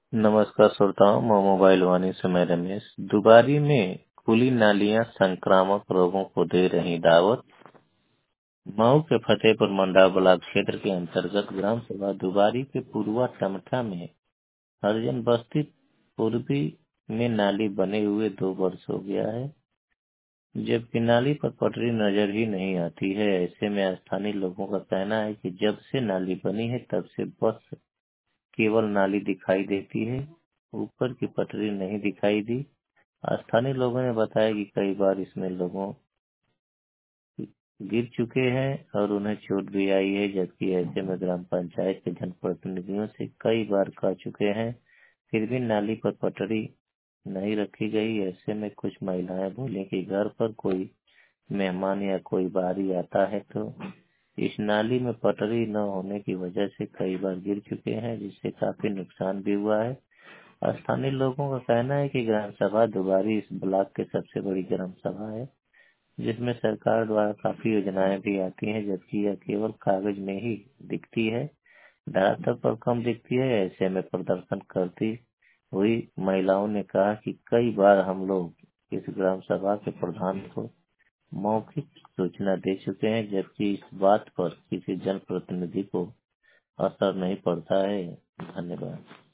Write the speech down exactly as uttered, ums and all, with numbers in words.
नमस्कार श्रोताओं, मैं मोबाइल वाणी से मैं रमेश। दुबारी में खुली नालियां संक्रामक रोगों को दे रही दावत। मऊ के फतेहपुर मंडा ब्लॉक क्षेत्र के अंतर्गत ग्राम सभा दुबारी के पूर्वा टमठा में हरिजन बस्ती पूर्वी में नाली बने हुए दो वर्ष हो गया है, जबकि नाली पर पटरी नजर ही नहीं आती है। ऐसे में स्थानीय लोगों का कहना है कि जब से नाली बनी है तब से बस केवल नाली दिखाई देती है, ऊपर की पटरी नहीं दिखाई दी। स्थानीय लोगों ने बताया कि कई बार इसमें लोगों गिर चुके हैं और उन्हें चोट भी आई है, जबकि ऐसे में ग्राम पंचायत के जनप्रतिनिधियों से कई बार कह चुके हैं, फिर भी नाली पर पटरी नहीं रखी गई। ऐसे में कुछ महिलाएं बोली कि घर पर कोई मेहमान या कोई बाहरी आता है तो इस नाली में पटरी न होने की वजह से कई बार गिर चुके हैं, जिससे काफी नुकसान भी हुआ है। स्थानीय लोगों का कहना है कि ग्राम सभा दुबारी इस ब्लॉक की सबसे बड़ी ग्राम सभा है, जिसमें सरकार द्वारा काफी योजनाएं भी आती हैं, जबकि यह केवल कागज में ही दिखती है, धरातल पर कम दिखती है। ऐसे में प्रदर्शन करती हुई महिलाओं ने कहा कि कई बार हम लोग इस ग्राम सभा के प्रधान को मौखिक सूचना दे चुके हैं, जबकि इस बात पर किसी जनप्रतिनिधि को असर नहीं पड़ता है। धन्यवाद।